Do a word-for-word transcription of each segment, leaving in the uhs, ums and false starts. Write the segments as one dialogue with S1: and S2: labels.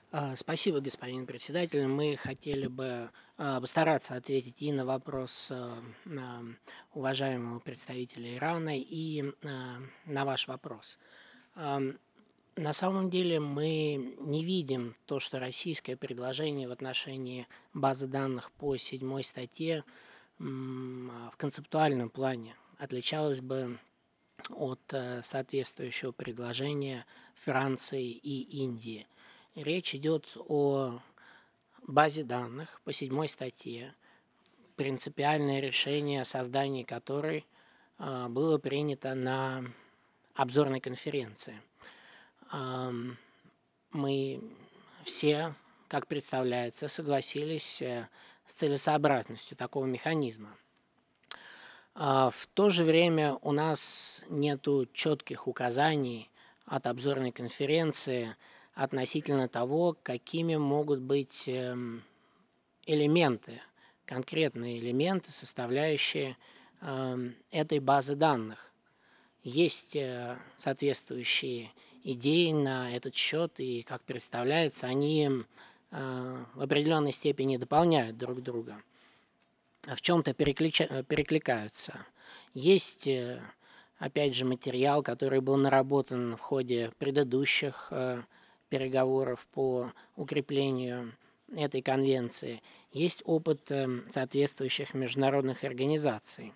S1: А, Спасибо, господин председатель. Мы хотели бы а, постараться ответить и на вопрос а, на уважаемого представителя Ирана, и а, на ваш вопрос. Ам, На самом деле мы не видим то, что российское предложение в отношении базы данных по седьмой статье м, а, в концептуальном плане отличалось бы от э, соответствующего предложения Франции и Индии. Речь идет о базе данных по седьмой статье, принципиальное решение о создании которой э, было принято на обзорной конференции. Ам, Мы все, как представляется, согласились э, с целесообразностью такого механизма. А В то же время у нас нету четких указаний от обзорной конференции относительно того, какими могут быть эм, элементы, конкретные элементы, составляющие эм, этой базы данных. Есть э, соответствующие идеи на этот счет, и, как представляется, они э, в определенной степени дополняют друг друга, в чем-то перекликаются. Есть, э, опять же, материал, который был наработан в ходе предыдущих э, переговоров по укреплению этой конвенции. Есть опыт э, соответствующих международных организаций.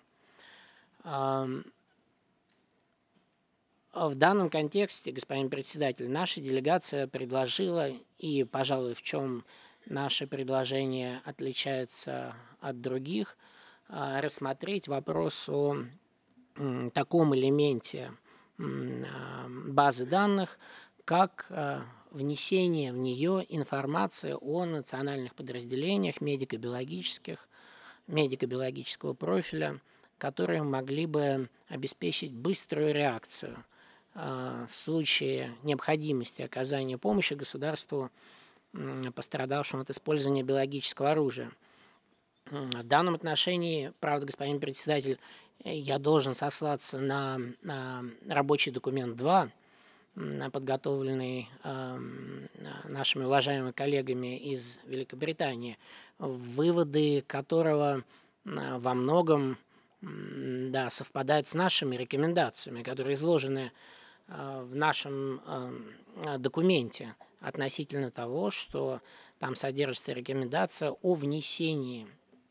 S1: В данном контексте, господин председатель, наша делегация предложила, и, пожалуй, в чем наше предложение отличается от других, рассмотреть вопрос о таком элементе базы данных, как внесение в нее информации о национальных подразделениях медико-биологических, медико-биологического профиля, которые могли бы обеспечить быструю реакцию в случае необходимости оказания помощи государству, пострадавшему от использования биологического оружия. В данном отношении, правда, господин председатель, я должен сослаться на, на рабочий документ два, подготовленный нашими уважаемыми коллегами из Великобритании, выводы которого во многом да, совпадают с нашими рекомендациями, которые изложены в нашем документе относительно того, что там содержится рекомендация о внесении,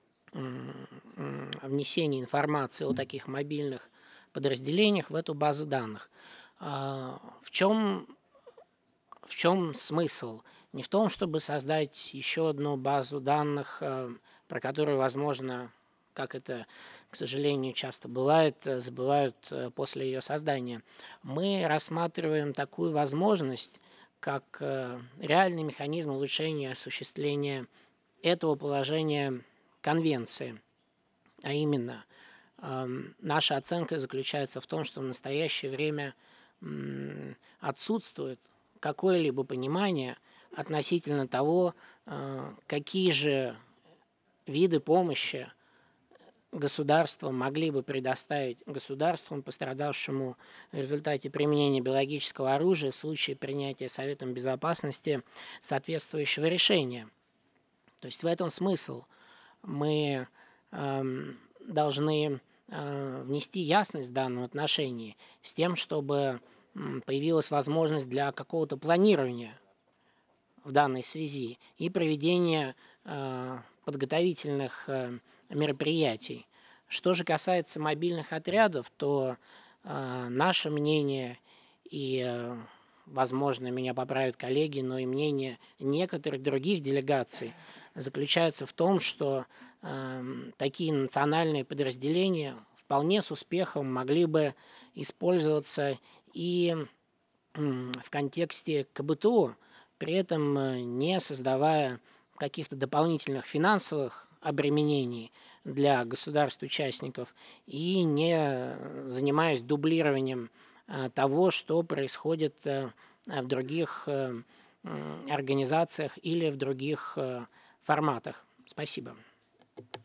S1: внесении информации о таких мобильных подразделениях в эту базу данных. В чем, в чем смысл? Не в том, чтобы создать еще одну базу данных, про которую, возможно, как это, к сожалению, часто бывает, забывают после ее создания. Мы рассматриваем такую возможность, как реальный механизм улучшения осуществления этого положения конвенции. А именно, наша оценка заключается в том, что в настоящее время отсутствует какое-либо понимание относительно того, какие же виды помощи государства могли бы предоставить государствам, пострадавшему в результате применения биологического оружия в случае принятия Советом Безопасности соответствующего решения. То есть в этом смысл. Мы э, должны э, внести ясность в данном отношении с тем, чтобы э, появилась возможность для какого-то планирования в данной связи и проведения э, подготовительных э, мероприятий. Что же касается мобильных отрядов, то э, наше мнение и, э, возможно, меня поправят коллеги, но и мнение некоторых других делегаций заключается в том, что э, такие национальные подразделения вполне с успехом могли бы использоваться и в контексте ка бэ тэ о, при этом не создавая каких-то дополнительных финансовых обременений для государств-участников и не занимаясь дублированием того, что происходит в других организациях или в других форматах. Спасибо.